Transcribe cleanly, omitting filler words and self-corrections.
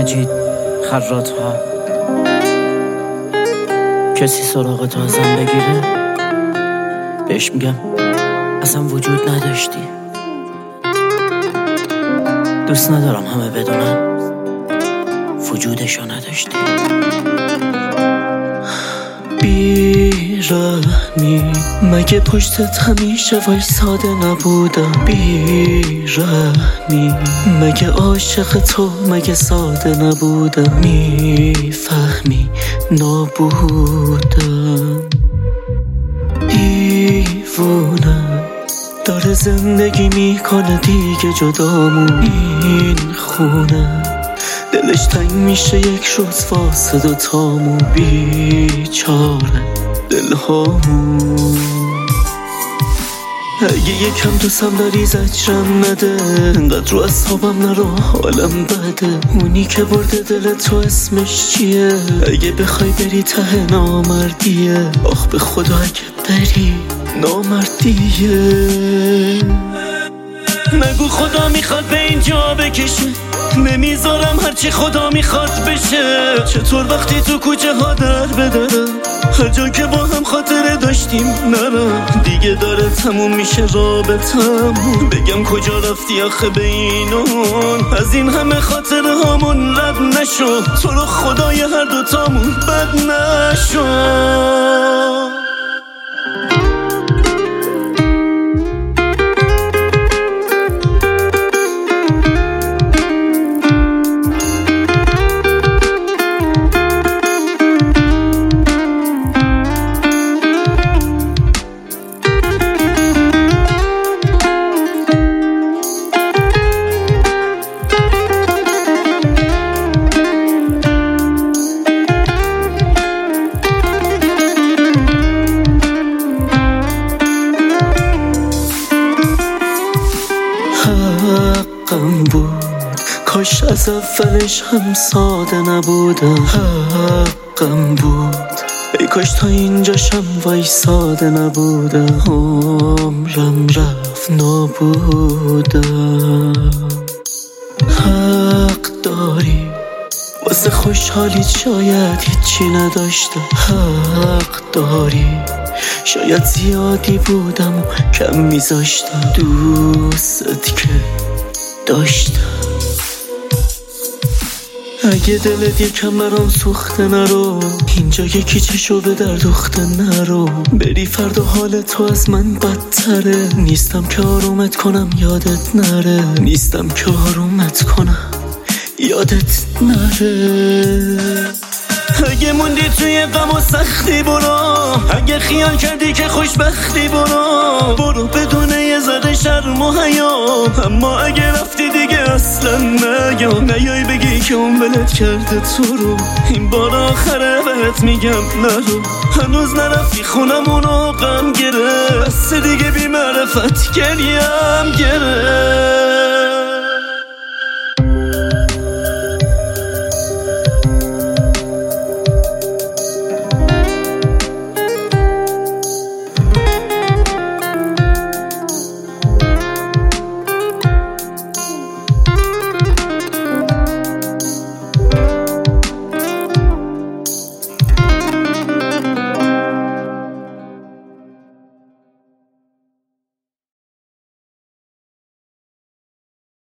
مجید خراط ها. کسی سراغ تو ازم بگیره بهش میگم اصلا وجود نداشتی. دوست ندارم همه بدونن وجودشو نداشتی. بی‌رحمی مگه پشتت همیشه وایساده نبودم؟ بی‌رحمی مگه عاشق تو مگه ساده نبودم؟ میفهمی نابودم. دیوونم داره زندگی میکنه دیگه جدامون. این خونه دلش تنگ میشه یک روز واسه دوتامون. بیچاره دلهامون. اگه یکم دوستم داری زجرم نده، انقدر رو اصحابم نرو حالم بده. اونی که برده دل تو اسمش چیه؟ اگه بخوای بری ته نامردیه. آخ به خدا اگه بری نامردیه. نگو خدا میخواد به اینجا بکشه، نمیذارم هرچی خدا میخواد بشه. چطور وقتی تو کوچه ها در بدرم، هر جا که با هم خاطره داشتیم نرم. دیگه داره تموم میشه رابطمون، بگم کجا رفتی آخه به اینون. از این همه خاطره هامون رد نشو، تو رو خدای هر دوتامون بد نشو. حقم بود کاش از اولش هم ساده نبودم. حقم بود ای کاش تا اینجاشم وایساده نبودم. عمرم رفت نابودم. حق داری واسه خوشحالیت شاید هیچی نداشتم. حق داری شاید زیادی بودم و کم میذاشتم. دوست که داشتم. اگه دلت یکم برام سوخته نرو، اینجا یکی چشو به در دوخته نرو. بری فردا حال تو از من بدتره. نیستم که آرومت کنم یادت نره. نیستم که آرومت کنم یادت نره. اگه موندی توی غم و سختی برو، اگه خیال کردی که خوشبختی برو. برو بدون یه ذره شرم و حیا. اما اگه رفتی دیگه اصلا نیای بگی که اون ولت کرده تو رو. این بار آخره بهت میگم نرو. هنوز نرفتی خونمونو غم گرفت، بس دیگه بی معرفت گریم گرفت.